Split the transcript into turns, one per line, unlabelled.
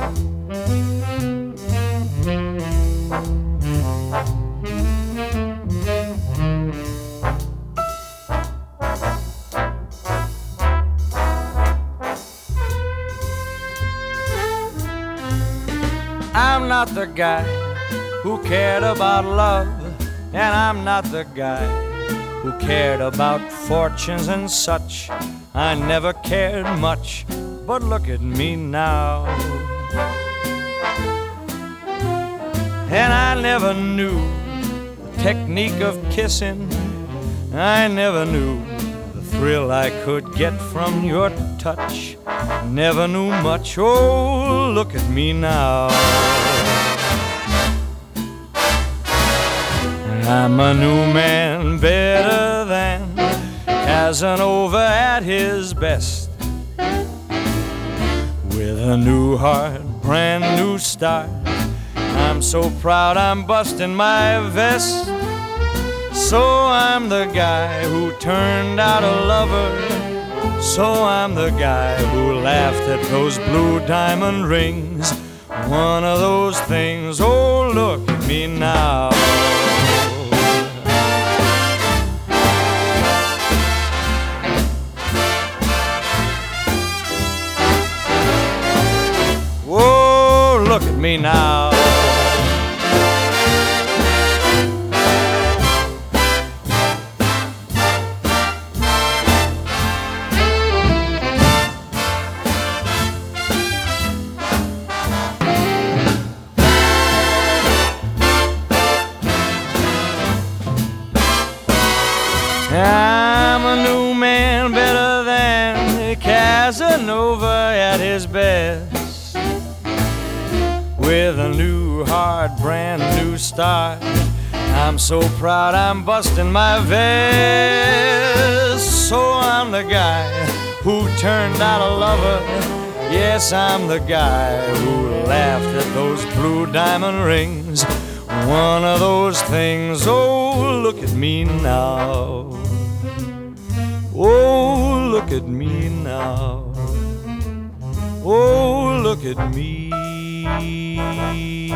I'm not the guy who cared about love, and I'm not the guy who cared about fortunes and such. I never cared much, but look at me now. And I never knew the technique of kissing. I never knew the thrill I could get from your touch. Never knew much, oh, look at me now. I'm a new man, better than Casanova at his best, with a new heart, brand new start. I'm so proud I'm busting my vest. So I'm the guy who turned out a lover. So I'm the guy who laughed at those blue diamond rings. One of those things, oh, look at me now. Oh, look at me now. I'm a new man, better than Casanova at his best, with a new heart, brand new start. I'm so proud I'm busting my vest. So I'm the guy who turned out a lover. Yes, I'm the guy who laughed at those blue diamond rings. One of those things, oh, look at me now. Oh, look at me now. Oh, look at me.